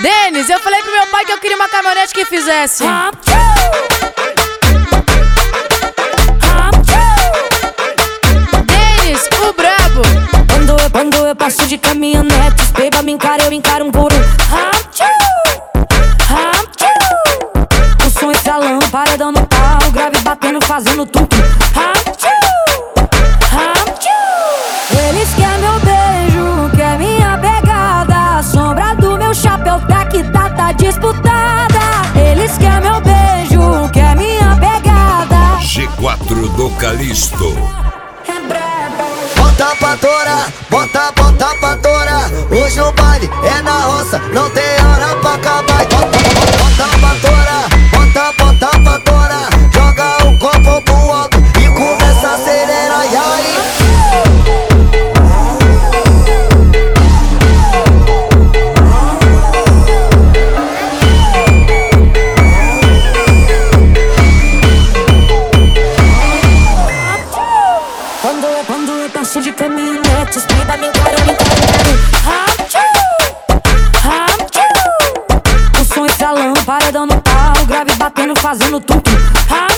Denis, eu falei pro meu pai que eu queria uma caminhonete que fizesse. Denis, o brabo. Quando eu passo de caminhonete, os peba me encaram, eu encaro um por um. O som estralando, paredão no pau, grave batendo, fazendo tum-tum. Eles querem meu beijo, quer minha pegada. A sombra do meu chapéu tá disputada. Eles querem meu beijo, quer minha pegada. G4 do Calixto. Bota pra torar, bota pra torar. Hoje o baile é na roça, não tem hora pra acabar. Bota pra torar, bota pra torar. Joga o copo pro alto e começa a acelerar. E aí? Quando eu passo de caminhonete, os peba me encaram. O som estralando, paredão no pau, grave batendo, fazendo tum-tum.